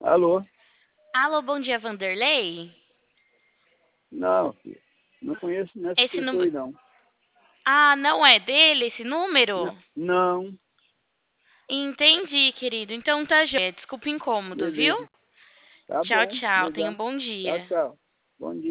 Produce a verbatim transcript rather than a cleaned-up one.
Alô? Alô, bom dia, Vanderlei? Não, filho. Não conheço nessa Esse pessoa número. aí, não. Ah, não é dele esse N- número? Não, Entendi, querido. Então tá joia. Desculpa o incômodo, viu? beleza. Tá Tchau, bom, tchau. Tenha um legal. bom Tchau, dia. tchau. Bom dia.